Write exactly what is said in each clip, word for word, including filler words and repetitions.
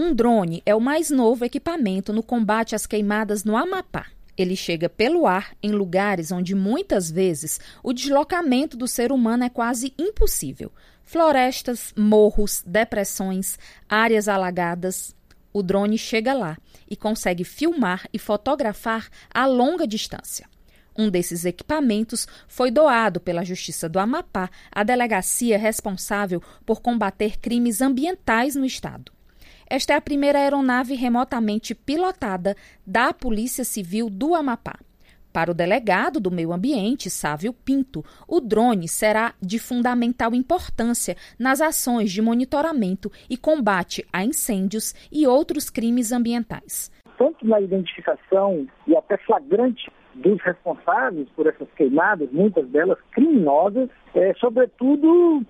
Um drone é o mais novo equipamento no combate às queimadas no Amapá. Ele chega pelo ar em lugares onde muitas vezes o deslocamento do ser humano é quase impossível. Florestas, morros, depressões, áreas alagadas. O drone chega lá e consegue filmar e fotografar a longa distância. Um desses equipamentos foi doado pela Justiça do Amapá à delegacia responsável por combater crimes ambientais no estado. Esta é a primeira aeronave remotamente pilotada da Polícia Civil do Amapá. Para o delegado do Meio Ambiente, Sávio Pinto, o drone será de fundamental importância nas ações de monitoramento e combate a incêndios e outros crimes ambientais. Tanto na identificação e até flagrante dos responsáveis por essas queimadas, muitas delas criminosas, é, sobretudo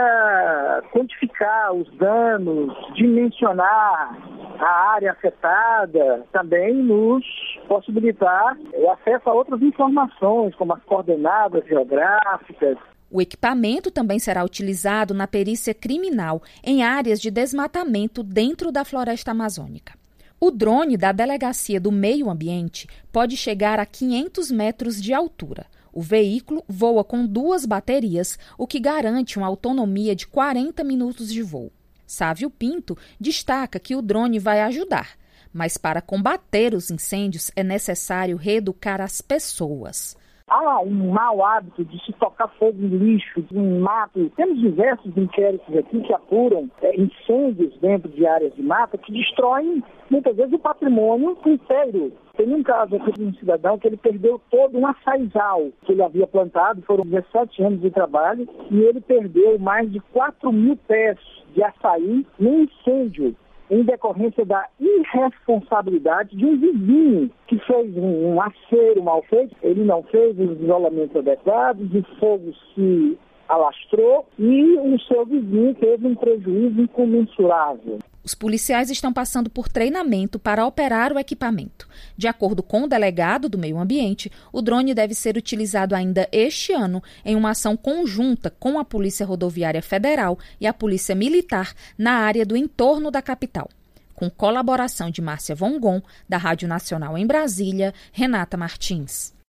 para quantificar os danos, dimensionar a área afetada, também nos possibilitar o acesso a outras informações, como as coordenadas geográficas. O equipamento também será utilizado na perícia criminal em áreas de desmatamento dentro da floresta amazônica. O drone da Delegacia do Meio Ambiente pode chegar a quinhentos metros de altura. O veículo voa com duas baterias, o que garante uma autonomia de quarenta minutos de voo. Sávio Pinto destaca que o drone vai ajudar, mas para combater os incêndios é necessário reeducar as pessoas. Há um mau hábito de se tocar fogo em lixo, em mato. Temos diversos inquéritos aqui que apuram é, incêndios dentro de áreas de mata que destroem, muitas vezes, o patrimônio inteiro. Tem um caso aqui de um cidadão que ele perdeu todo um açaizal que ele havia plantado, foram dezessete anos de trabalho, e ele perdeu mais de quatro mil pés de açaí num incêndio, em decorrência da irresponsabilidade de um vizinho que fez um, um aceiro mal feito. Ele não fez os isolamentos adequados, o fogo se alastrou e o seu vizinho teve um prejuízo incomensurável. Os policiais estão passando por treinamento para operar o equipamento. De acordo com o delegado do Meio Ambiente, o drone deve ser utilizado ainda este ano em uma ação conjunta com a Polícia Rodoviária Federal e a Polícia Militar na área do entorno da capital. Com colaboração de Márcia Vongon, da Rádio Nacional em Brasília, Renata Martins.